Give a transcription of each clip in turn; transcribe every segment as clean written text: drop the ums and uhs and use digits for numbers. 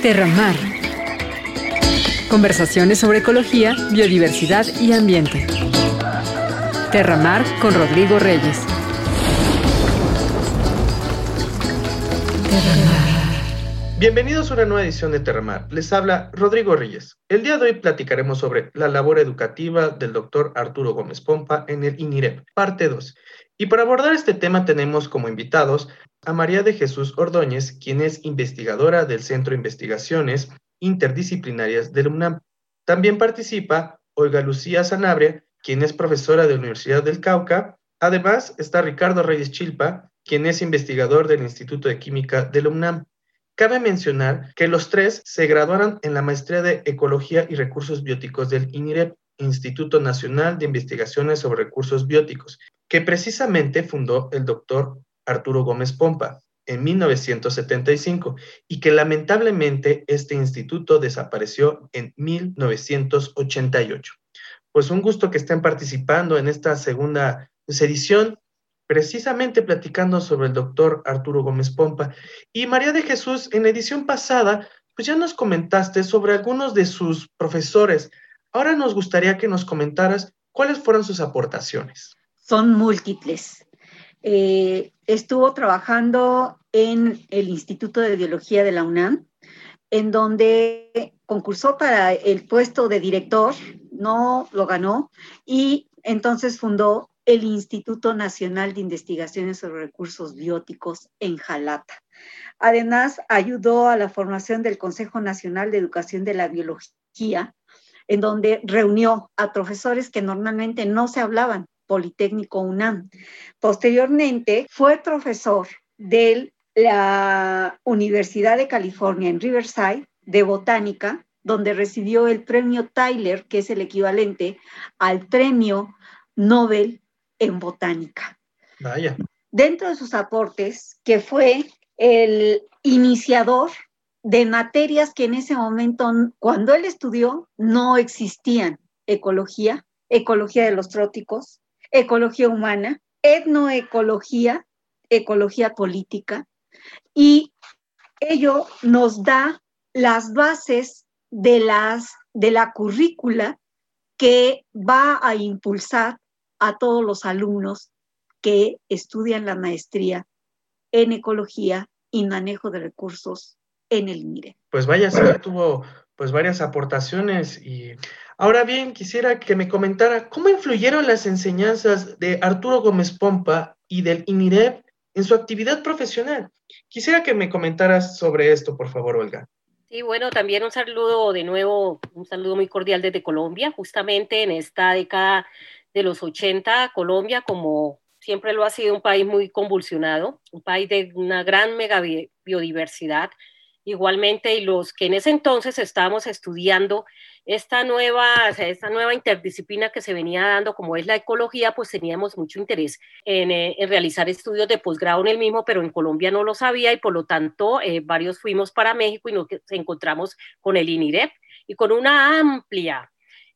Terramar. Conversaciones sobre ecología, biodiversidad y ambiente. Terramar con Rodrigo Reyes. Bienvenidos a una nueva edición de Terramar. Les habla Rodrigo Reyes. El día de hoy platicaremos sobre la labor educativa del doctor Arturo Gómez Pompa en el INIREP, parte 2. Y para abordar este tema tenemos como invitados a María de Jesús Ordóñez, quien es investigadora del Centro de Investigaciones Interdisciplinarias del UNAM. También participa Olga Lucía Sanabria, quien es profesora de la Universidad del Cauca. Además está Ricardo Reyes Chilpa, quien es investigador del Instituto de Química de la UNAM. Cabe mencionar que los tres se graduaron en la maestría de Ecología y Recursos Bióticos del INIREP, Instituto Nacional de Investigaciones sobre Recursos Bióticos, que precisamente fundó el doctor Arturo Gómez Pompa en 1975 y que lamentablemente este instituto desapareció en 1988. Pues un gusto que estén participando en esta segunda edición, precisamente platicando sobre el doctor Arturo Gómez Pompa. Y María de Jesús, en la edición pasada, pues ya nos comentaste sobre algunos de sus profesores. Ahora nos gustaría que nos comentaras cuáles fueron sus aportaciones. Son múltiples. Estuvo trabajando en el Instituto de Biología de la UNAM, en donde concursó para el puesto de director, no lo ganó, y entonces fundó el Instituto Nacional de Investigaciones sobre Recursos Bióticos en Jalapa. Además, ayudó a la formación del Consejo Nacional de Educación de la Biología, en donde reunió a profesores que normalmente no se hablaban, Politécnico UNAM. Posteriormente, fue profesor de la Universidad de California en Riverside, de botánica, donde recibió el premio Tyler, que es el equivalente al premio Nobel en botánica. Vaya. Dentro de sus aportes, que fue el iniciador de materias que en ese momento, cuando él estudió, no existían: ecología, ecología de los trópicos, ecología humana, etnoecología, ecología política, y ello nos da las bases de la currícula que va a impulsar a todos los alumnos que estudian la maestría en ecología y manejo de recursos en el INIREP. Pues vaya, sí, tuvo pues varias aportaciones. Y ahora bien, quisiera que me comentara cómo influyeron las enseñanzas de Arturo Gómez Pompa y del INIREP en su actividad profesional. Quisiera que me comentaras sobre esto, por favor, Olga. Sí, bueno, también un saludo de nuevo, un saludo muy cordial desde Colombia. Justamente en esta década de los 80, Colombia, como siempre lo ha sido, un país muy convulsionado, un país de una gran mega biodiversidad. Igualmente, y los que en ese entonces estábamos estudiando esta nueva interdisciplina que se venía dando, como es la ecología, pues teníamos mucho interés en realizar estudios de posgrado en el mismo, pero en Colombia no lo sabía y por lo tanto varios fuimos para México y nos encontramos con el INIREP y con una amplia.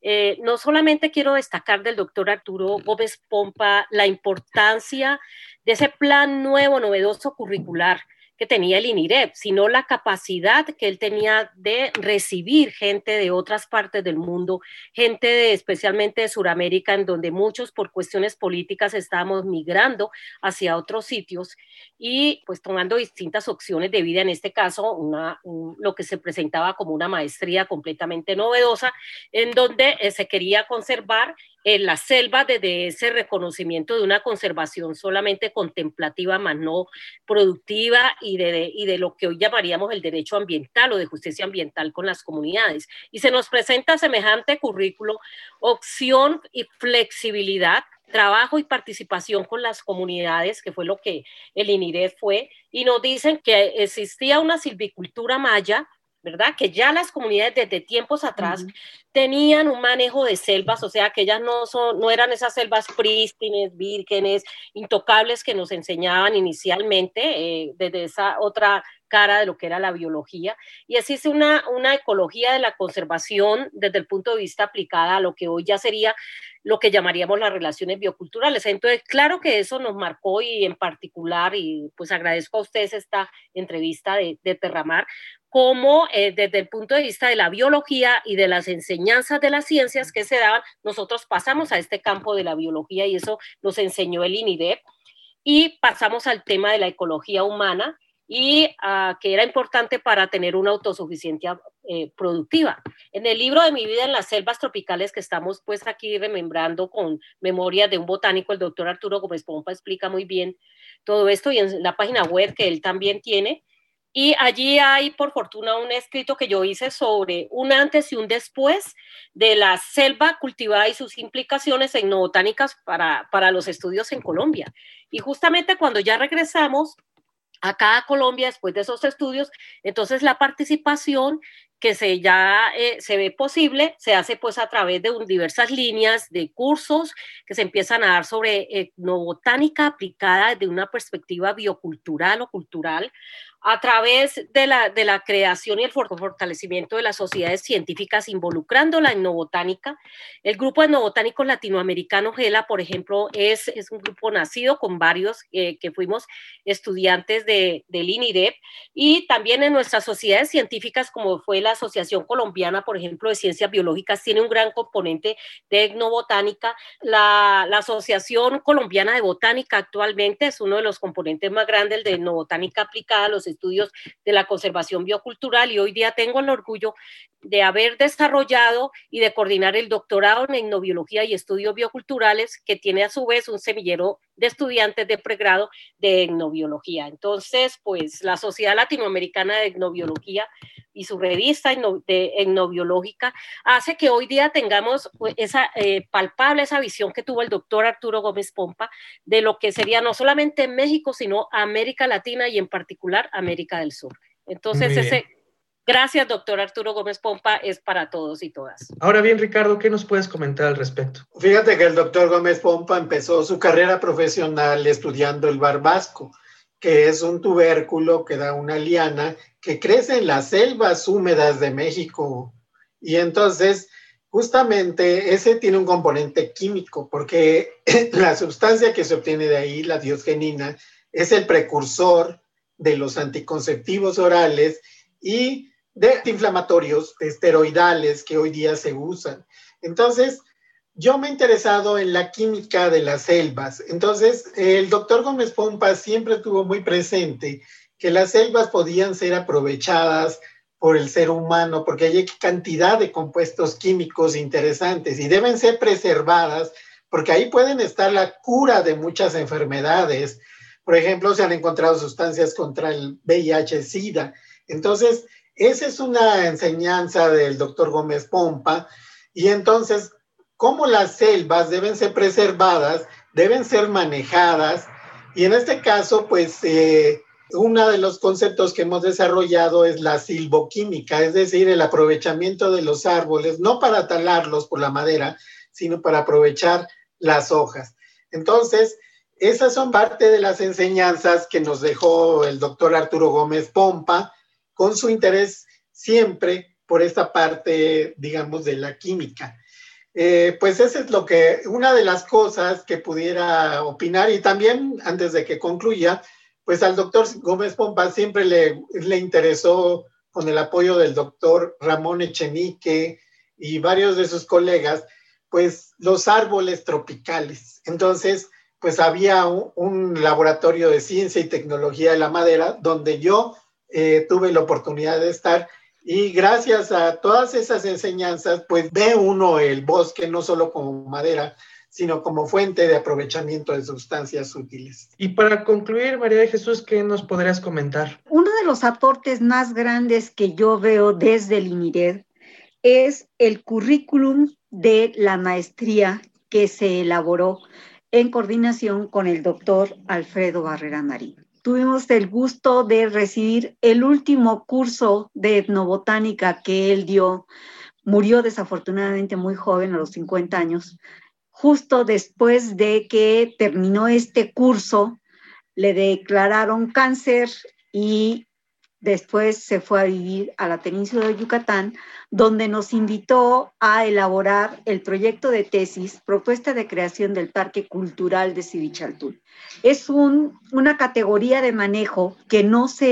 No solamente quiero destacar del doctor Arturo Gómez Pompa la importancia de ese plan nuevo, novedoso curricular que tenía el INIREP, sino la capacidad que él tenía de recibir gente de otras partes del mundo, gente especialmente de Sudamérica, en donde muchos por cuestiones políticas estábamos migrando hacia otros sitios y pues tomando distintas opciones de vida, en este caso lo que se presentaba como una maestría completamente novedosa, en donde se quería conservar en la selva desde ese reconocimiento de una conservación solamente contemplativa, más no productiva, y de lo que hoy llamaríamos el derecho ambiental o de justicia ambiental con las comunidades. Y se nos presenta semejante currículo, opción y flexibilidad, trabajo y participación con las comunidades, que fue lo que el INIREP fue, y nos dicen que existía una silvicultura maya, ¿verdad? Que ya las comunidades desde tiempos atrás tenían un manejo de selvas, o sea, que ellas no eran esas selvas prístines, vírgenes, intocables que nos enseñaban inicialmente, desde esa otra cara de lo que era la biología, y existe una ecología de la conservación desde el punto de vista aplicada a lo que hoy ya sería lo que llamaríamos las relaciones bioculturales. Entonces, claro que eso nos marcó, y en particular, y pues agradezco a ustedes esta entrevista de Terramar, cómo desde el punto de vista de la biología y de las enseñanzas de las ciencias que se daban, nosotros pasamos a este campo de la biología y eso nos enseñó el INIDEP, y pasamos al tema de la ecología humana, y que era importante para tener una autosuficiencia productiva. En el libro de Mi vida en las selvas tropicales, que estamos pues aquí remembrando con memorias de un botánico, el doctor Arturo Gómez Pompa explica muy bien todo esto, y en la página web que él también tiene, y allí hay, por fortuna, un escrito que yo hice sobre un antes y un después de la selva cultivada y sus implicaciones etnobotánicas para los estudios en Colombia. Y justamente cuando ya regresamos acá a Colombia, después de esos estudios, entonces la participación que se ve posible, se hace pues a través de diversas líneas de cursos que se empiezan a dar sobre etnobotánica aplicada desde una perspectiva biocultural o cultural, a través de la creación y el fortalecimiento de las sociedades científicas involucrando la etnobotánica. El grupo etnobotánico latinoamericano GELA, por ejemplo, es un grupo nacido con varios que fuimos estudiantes del INIDEP, y también en nuestras sociedades científicas, como fue la Asociación Colombiana, por ejemplo, de Ciencias Biológicas, tiene un gran componente de etnobotánica. La Asociación Colombiana de Botánica actualmente es uno de los componentes más grandes de etnobotánica aplicada a los estudios de la conservación biocultural, y hoy día tengo el orgullo de haber desarrollado y de coordinar el doctorado en etnobiología y estudios bioculturales, que tiene a su vez un semillero de estudiantes de pregrado de etnobiología. Entonces, pues la Sociedad Latinoamericana de Etnobiología y su revista etnobiológica hace que hoy día tengamos esa palpable, esa visión que tuvo el doctor Arturo Gómez Pompa de lo que sería no solamente México, sino América Latina y en particular América del Sur. Entonces, gracias, doctor Arturo Gómez Pompa, es para todos y todas. Ahora bien, Ricardo, ¿qué nos puedes comentar al respecto? Fíjate que el doctor Gómez Pompa empezó su carrera profesional estudiando el barbasco, que es un tubérculo que da una liana que crece en las selvas húmedas de México. Y entonces, justamente, ese tiene un componente químico, porque la sustancia que se obtiene de ahí, la diosgenina, es el precursor de los anticonceptivos orales y de antiinflamatorios esteroidales que hoy día se usan. Entonces, yo me he interesado en la química de las selvas. Entonces, el doctor Gómez Pompa siempre tuvo muy presente que las selvas podían ser aprovechadas por el ser humano, porque hay cantidad de compuestos químicos interesantes y deben ser preservadas, porque ahí pueden estar la cura de muchas enfermedades. Por ejemplo, se han encontrado sustancias contra el VIH-Sida. Entonces, esa es una enseñanza del doctor Gómez Pompa. Y entonces, cómo las selvas deben ser preservadas, deben ser manejadas. Y en este caso, pues, uno de los conceptos que hemos desarrollado es la silvoquímica, es decir, el aprovechamiento de los árboles, no para talarlos por la madera, sino para aprovechar las hojas. Entonces, esas son parte de las enseñanzas que nos dejó el doctor Arturo Gómez Pompa, con su interés siempre por esta parte, digamos, de la química. Pues eso es una de las cosas que pudiera opinar. Y también, antes de que concluya, pues al doctor Gómez Pompa siempre le interesó, con el apoyo del doctor Ramón Echenique y varios de sus colegas, pues los árboles tropicales. Entonces, pues había un laboratorio de ciencia y tecnología de la madera donde yo tuve la oportunidad de estar, y gracias a todas esas enseñanzas, pues ve uno el bosque no solo como madera, sino como fuente de aprovechamiento de sustancias útiles. Y para concluir, María de Jesús, ¿qué nos podrías comentar? Uno de los aportes más grandes que yo veo desde el INIRED es el currículum de la maestría que se elaboró en coordinación con el doctor Alfredo Barrera Marín. Tuvimos el gusto de recibir el último curso de etnobotánica que él dio. Murió desafortunadamente muy joven, a los 50 años. Justo después de que terminó este curso, le declararon cáncer y después se fue a vivir a la península de Yucatán, donde nos invitó a elaborar el proyecto de tesis, propuesta de creación del Parque Cultural de Sivichaltul. Es una categoría de manejo que no se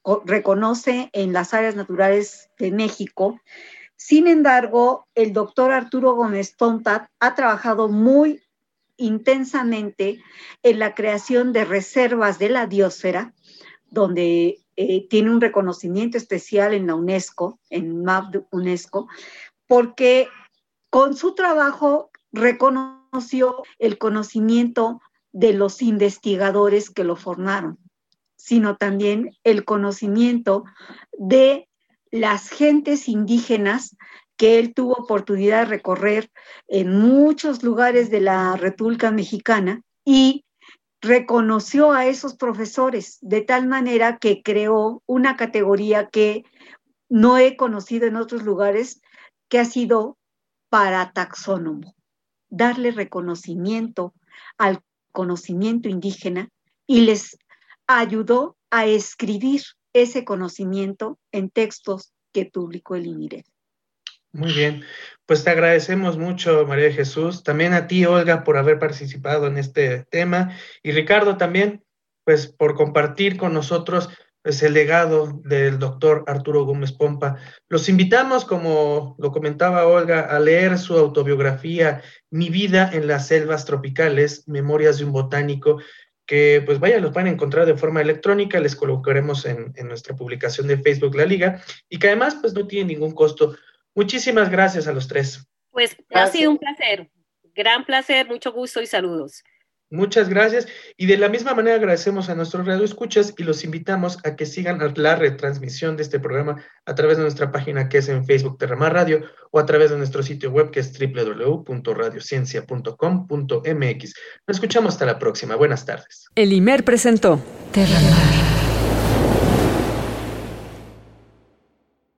reconoce en las áreas naturales de México. Sin embargo, el doctor Arturo Gómez Pompa ha trabajado muy intensamente en la creación de reservas de la biosfera, donde tiene un reconocimiento especial en la UNESCO, en MAP de UNESCO, porque con su trabajo reconoció el conocimiento de los investigadores que lo formaron, sino también el conocimiento de las gentes indígenas que él tuvo oportunidad de recorrer en muchos lugares de la República Mexicana y reconoció a esos profesores de tal manera que creó una categoría que no he conocido en otros lugares, que ha sido parataxónomo, darle reconocimiento al conocimiento indígena y les ayudó a escribir ese conocimiento en textos que publicó el INIREP. Muy bien, pues te agradecemos mucho, María de Jesús, también a ti, Olga, por haber participado en este tema, y Ricardo también, pues por compartir con nosotros pues, el legado del doctor Arturo Gómez Pompa. Los invitamos, como lo comentaba Olga, a leer su autobiografía, Mi vida en las selvas tropicales, Memorias de un botánico, que pues vaya, los van a encontrar de forma electrónica, les colocaremos en nuestra publicación de Facebook La Liga, y que además pues no tiene ningún costo. Muchísimas gracias a los tres. Pues ha sido un placer, gran placer, mucho gusto y saludos. Muchas gracias, y de la misma manera agradecemos a nuestros radioescuchas y los invitamos a que sigan la retransmisión de este programa a través de nuestra página que es en Facebook Terramar Radio o a través de nuestro sitio web que es www.radiociencia.com.mx. Nos escuchamos hasta la próxima. Buenas tardes. El IMER presentó Terramar.